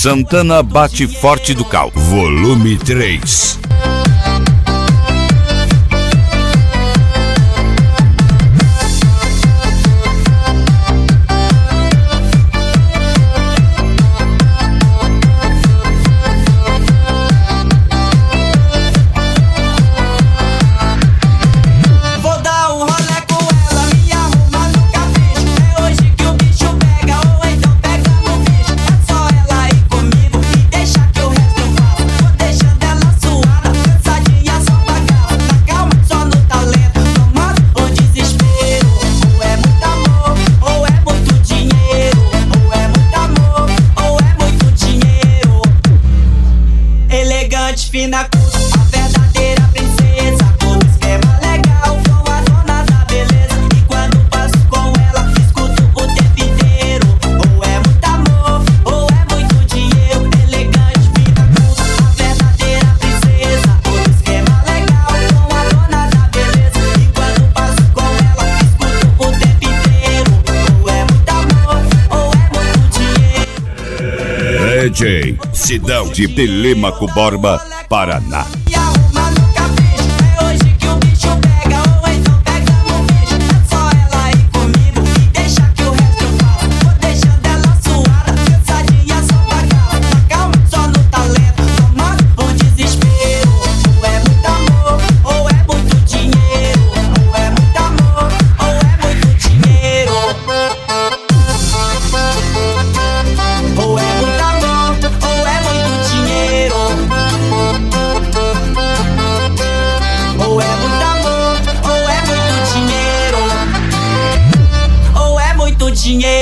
Santana bate forte do Cal, volume 3. Fina, a verdadeira princesa, com esquema legal, com a dona da beleza. E quando passo com ela, escuto o tempo inteiro. Ou é muito amor, ou é muito dinheiro. Elegante, fina, a verdadeira princesa, com esquema legal, com a dona da beleza. E quando passo com ela, escuto o tempo inteiro. Ou é muito amor, ou é muito dinheiro. DJ Sidão de Telêmaco Borba, Paraná. E arruma no capricho, é hoje que o bicho pega, ou então pega no bicho. É só ela ir comigo e deixa que o resto eu faço. Vou deixando ela suada, cansadinha, só pra cá. Tá calma, só no talento, tomando um desespero. Ou é muito amor, ou é muito dinheiro. Ou é muito amor, ou é muito dinheiro. Ou é muito amor, ou é muito dinheiro. Ou é muito amor, ou é muito dinheiro. Ou é muito dinheiro.